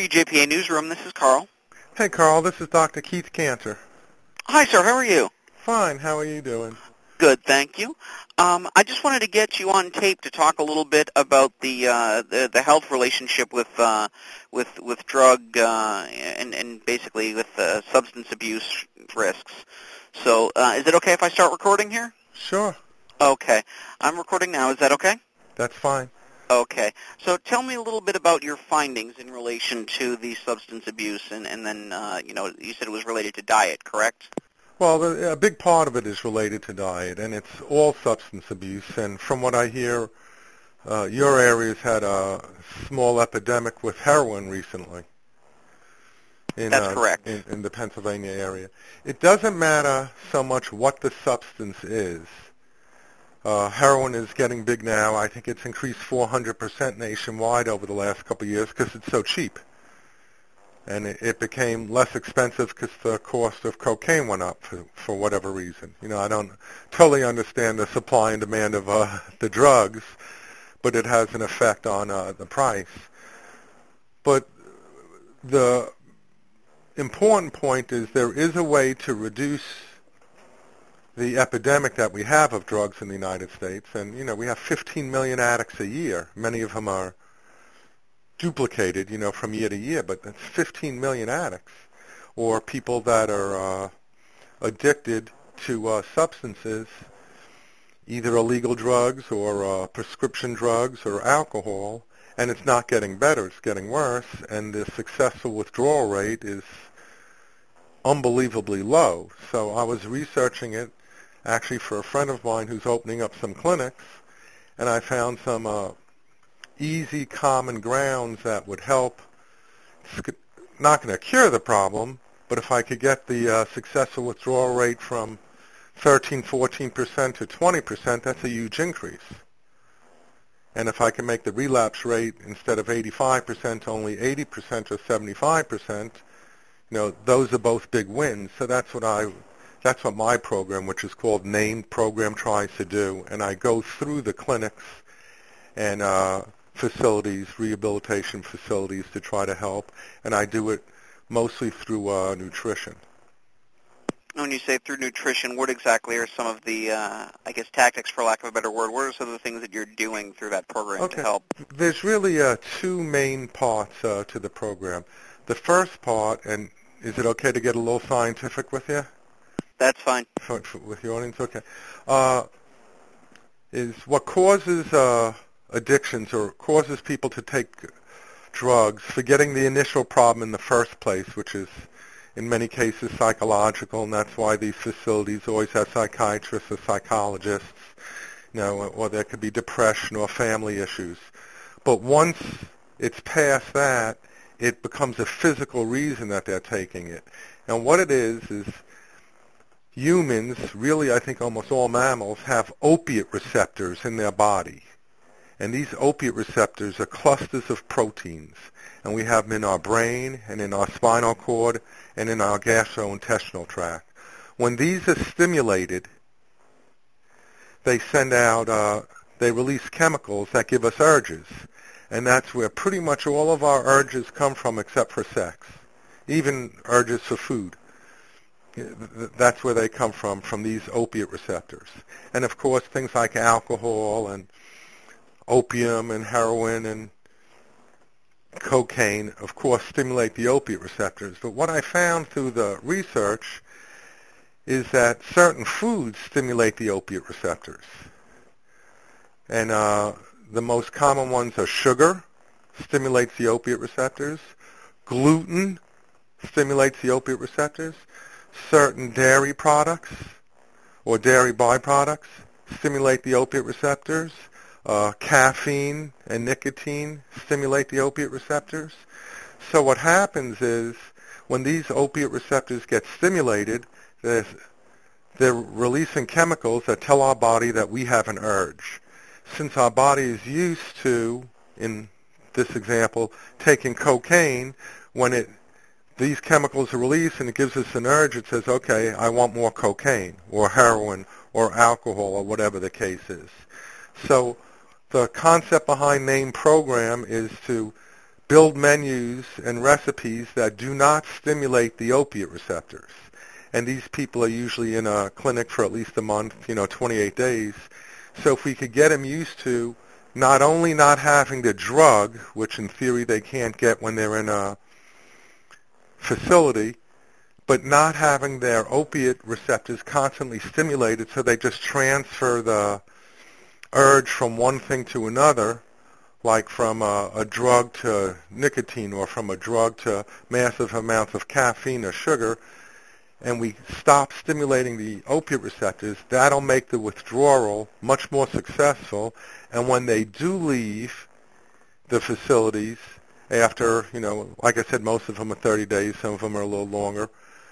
WJPA Newsroom. This is Carl. Hey, Carl. This is Dr. Keith Cantor. Hi, sir. How are you? Fine. How are you doing? Good, thank you. I just wanted to get you on tape to talk a little bit about the health relationship with drug and basically with substance abuse risks. So, is it okay if I start recording here? Sure. Okay. I'm recording now. Is that okay? That's fine. Okay. So tell me a little bit about your findings in relation to the substance abuse, and then, you said it was related to diet, correct? Well, a big part of it is related to diet, and it's all substance abuse. And from what I hear, your area's had a small epidemic with heroin recently. That's correct. In the Pennsylvania area. It doesn't matter so much what the substance is. Heroin is getting big now. I think it's increased 400% nationwide over the last couple of years because it's so cheap. And it became less expensive because the cost of cocaine went up for whatever reason. I don't totally understand the supply and demand of the drugs, but it has an effect on the price. But the important point is there is a way to reduce the epidemic that we have of drugs in the United States. And, we have 15 million addicts a year. Many of them are duplicated, from year to year, but that's 15 million addicts, or people that are addicted to substances, either illegal drugs or prescription drugs or alcohol, and it's not getting better, it's getting worse, and the successful withdrawal rate is unbelievably low. So I was researching it actually for a friend of mine who's opening up some clinics, and I found some easy common grounds that would help. It's not going to cure the problem, but if I could get the successful withdrawal rate from 13, 14% to 20%, that's a huge increase. And if I can make the relapse rate instead of 85% only 80% or 75%, those are both big wins. So that's what my program, which is called NAMED program, tries to do. And I go through the clinics and facilities, rehabilitation facilities, to try to help, and I do it mostly through nutrition. When you say through nutrition, what exactly are some of the, tactics, for lack of a better word? What are some of the things that you're doing through that program to help? There's really two main parts to the program. The first part, and is it okay to get a little scientific with you? That's fine. With your audience? Okay. Is what causes addictions or causes people to take drugs, forgetting the initial problem in the first place, which is in many cases psychological, and that's why these facilities always have psychiatrists or psychologists, or there could be depression or family issues. But once it's past that, it becomes a physical reason that they're taking it. And what it is humans, really I think almost all mammals, have opiate receptors in their body. And these opiate receptors are clusters of proteins, and we have them in our brain and in our spinal cord and in our gastrointestinal tract. When these are stimulated, they they release chemicals that give us urges, and that's where pretty much all of our urges come from except for sex, even urges for food. That's where they come from these opiate receptors. And of course things like alcohol and opium and heroin and cocaine, of course, stimulate the opiate receptors. But what I found through the research is that certain foods stimulate the opiate receptors. And the most common ones are sugar, stimulates the opiate receptors. Gluten stimulates the opiate receptors. Certain dairy products or dairy byproducts stimulate the opiate receptors. Caffeine and nicotine stimulate the opiate receptors. So what happens is when these opiate receptors get stimulated, they're releasing chemicals that tell our body that we have an urge. Since our body is used to, in this example, taking cocaine, when these chemicals are released and it gives us an urge, it says, okay, I want more cocaine or heroin or alcohol or whatever the case is. So the concept behind NAME program is to build menus and recipes that do not stimulate the opiate receptors. And these people are usually in a clinic for at least a month, 28 days. So if we could get them used to not only not having the drug, which in theory they can't get when they're in a facility, but not having their opiate receptors constantly stimulated, so they just transfer the urge from one thing to another, like from a drug to nicotine or from a drug to massive amounts of caffeine or sugar, and we stop stimulating the opiate receptors, that'll make the withdrawal much more successful. And when they do leave the facilities after, like I said, most of them are 30 days, some of them are a little longer,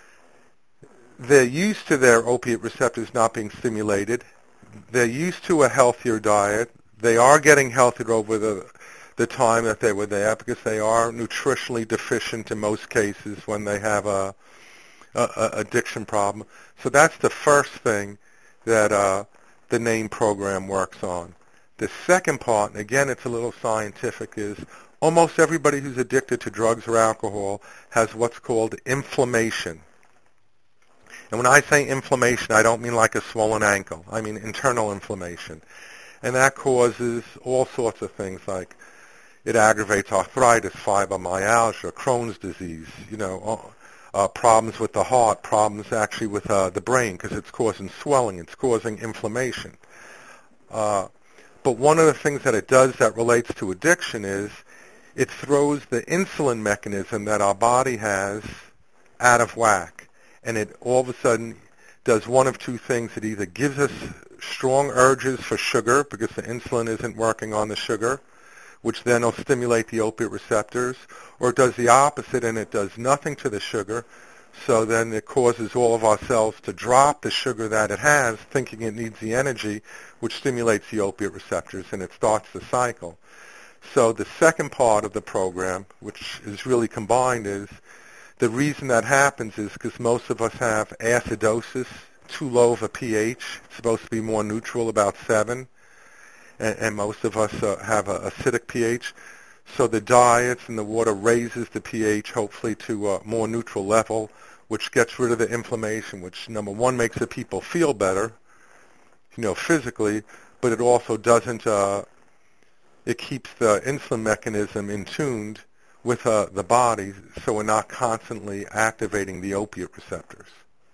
they're used to their opiate receptors not being stimulated. They're used to a healthier diet. They are getting healthier over the time that they were there because they are nutritionally deficient in most cases when they have a addiction problem. So that's the first thing that the NAME program works on. The second part, and again it's a little scientific, is almost everybody who's addicted to drugs or alcohol has what's called inflammation. And when I say inflammation, I don't mean like a swollen ankle. I mean internal inflammation. And that causes all sorts of things, like it aggravates arthritis, fibromyalgia, Crohn's disease, problems with the heart, problems actually with the brain because it's causing swelling, it's causing inflammation. But one of the things that it does that relates to addiction is it throws the insulin mechanism that our body has out of whack. And it all of a sudden does one of two things. It either gives us strong urges for sugar because the insulin isn't working on the sugar, which then will stimulate the opiate receptors, or it does the opposite and it does nothing to the sugar, so then it causes all of our cells to drop the sugar that it has, thinking it needs the energy, which stimulates the opiate receptors, and it starts the cycle. So the second part of the program, which is really combined, is the reason that happens is because most of us have acidosis, too low of a pH. It's supposed to be more neutral, about 7. And most of us have an acidic pH. So the diets and the water raises the pH, hopefully to a more neutral level, which gets rid of the inflammation, which, number one, makes the people feel better, physically, but it also doesn't, it keeps the insulin mechanism in tuned with the body, so we're not constantly activating the opiate receptors.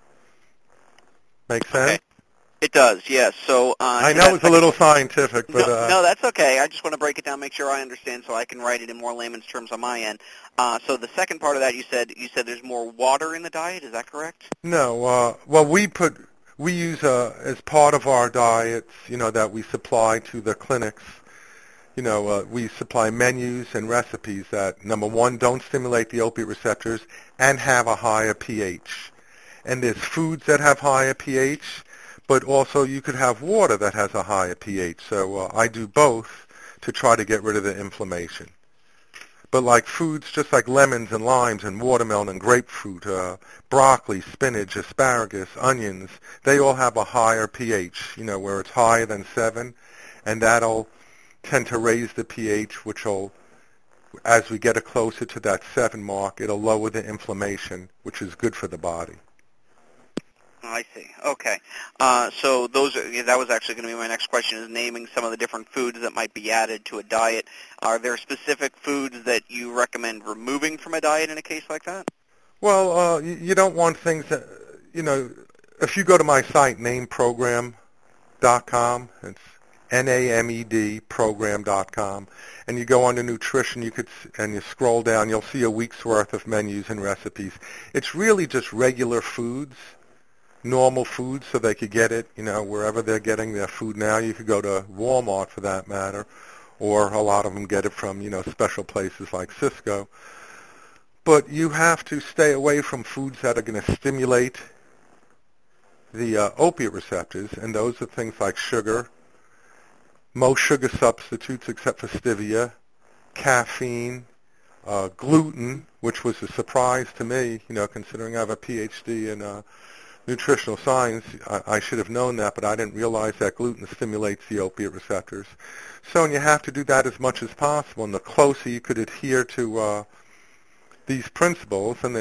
Make sense? Okay. It does, yes. So I know it's a little scientific, but no, that's okay. I just want to break it down, make sure I understand, so I can write it in more layman's terms on my end. So the second part of that, you said there's more water in the diet. Is that correct? No. Well, we use as part of our diets, that we supply to the clinics. We supply menus and recipes that, number one, don't stimulate the opiate receptors and have a higher pH. And there's foods that have higher pH, but also you could have water that has a higher pH. So I do both to try to get rid of the inflammation. But like foods, just like lemons and limes and watermelon and grapefruit, broccoli, spinach, asparagus, onions, they all have a higher pH, where it's higher than 7, and that'll tend to raise the pH, which will, as we get it closer to that 7 mark, it'll lower the inflammation, which is good for the body. I see. Okay. So that was actually going to be my next question, is naming some of the different foods that might be added to a diet. Are there specific foods that you recommend removing from a diet in a case like that? Well, you don't want things that, if you go to my site, nameprogram.com, it's NAMED program.com, and you go under nutrition, and you scroll down, you'll see a week's worth of menus and recipes. It's really just regular foods, normal foods, so they could get it, wherever they're getting their food now. You could go to Walmart for that matter, or a lot of them get it from, special places like Cisco. But you have to stay away from foods that are going to stimulate the opiate receptors, and those are things like sugar, most sugar substitutes except for stevia, caffeine, gluten, which was a surprise to me, considering I have a PhD in nutritional science, I should have known that, but I didn't realize that gluten stimulates the opiate receptors. So, and you have to do that as much as possible. And the closer you could adhere to these principles, and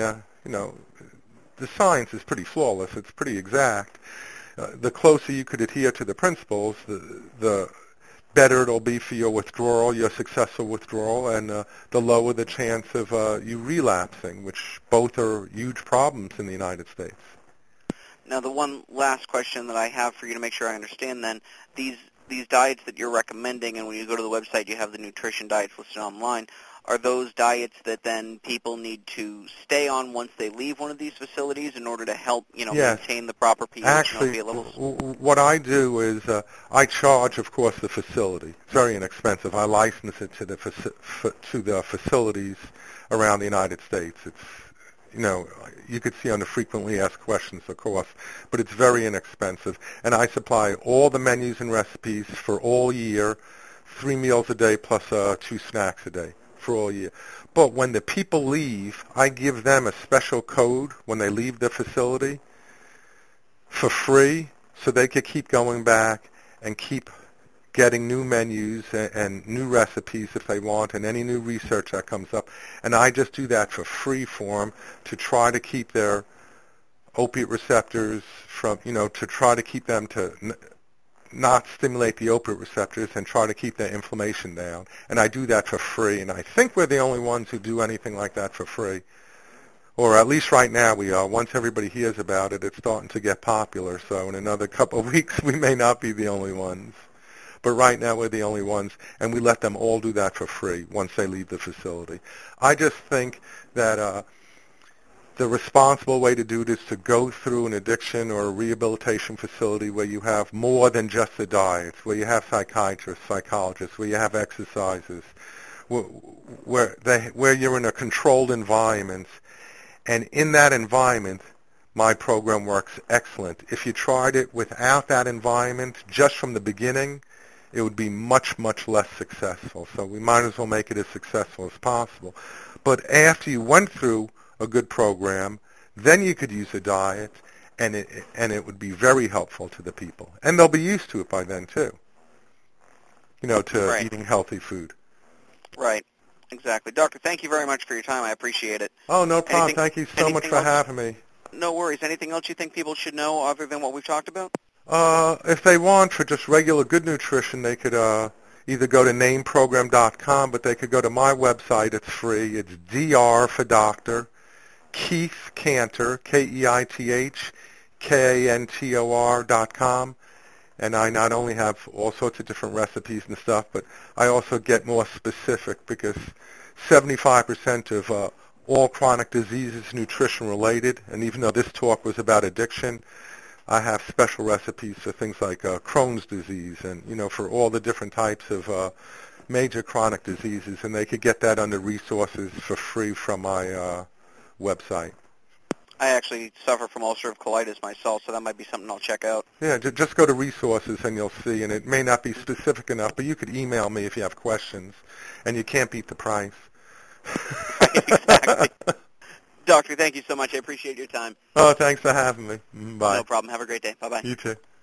the science is pretty flawless. It's pretty exact. The closer you could adhere to the principles, the better it'll be for your withdrawal, your successful withdrawal, and the lower the chance of you relapsing, which both are huge problems in the United States. Now, the one last question that I have for you to make sure I understand then, these diets that you're recommending, and when you go to the website you have the nutrition diets listed online, are those diets that then people need to stay on once they leave one of these facilities in order to help, Yes. maintain the proper pH Actually, and opiate levels? what I do is I charge, of course, the facility. It's very inexpensive. I license it to the facilities around the United States. It's, you could see on the frequently asked questions the cost, but it's very inexpensive. And I supply all the menus and recipes for all year, 3 meals a day plus 2 snacks a day for all year. But when the people leave, I give them a special code when they leave the facility for free, so they could keep going back and keep getting new menus and new recipes if they want, and any new research that comes up. And I just do that for free for them to try to keep their opiate receptors from, to try to keep them to not stimulate the opiate receptors and try to keep their inflammation down. And I do that for free, and I think we're the only ones who do anything like that for free. Or at least right now we are. Once everybody hears about it, it's starting to get popular. So in another couple of weeks, we may not be the only ones. But right now we're the only ones, and we let them all do that for free once they leave the facility. I just think that the responsible way to do it is to go through an addiction or a rehabilitation facility where you have more than just the diets, where you have psychiatrists, psychologists, where you have exercises, where you're in a controlled environment. And in that environment, my program works excellent. If you tried it without that environment, just from the beginning, it would be much, much less successful. So we might as well make it as successful as possible. But after you went through a good program, then you could use a diet, and it would be very helpful to the people. And they'll be used to it by then, too, Right. eating healthy food. Right. Exactly. Doctor, thank you very much for your time. I appreciate it. Oh, no problem. Thank you so much for having me. No worries. Anything else you think people should know other than what we've talked about? If they want for just regular good nutrition, they could either go to nameprogram.com, but they could go to my website. It's free. It's DR for Doctor, Keith Kantor, KeithKantor.com. And I not only have all sorts of different recipes and stuff, but I also get more specific because 75% of all chronic diseases is nutrition related. And even though this talk was about addiction, I have special recipes for things like Crohn's disease and, for all the different types of major chronic diseases. And they could get that under resources for free from my website. I actually suffer from ulcerative colitis myself, so that might be something I'll check out. Yeah, just go to resources and you'll see. And it may not be specific enough, but you could email me if you have questions. And you can't beat the price. Exactly. Doctor, thank you so much. I appreciate your time. Oh, thanks for having me. Bye. No problem. Have a great day. Bye-bye. You too.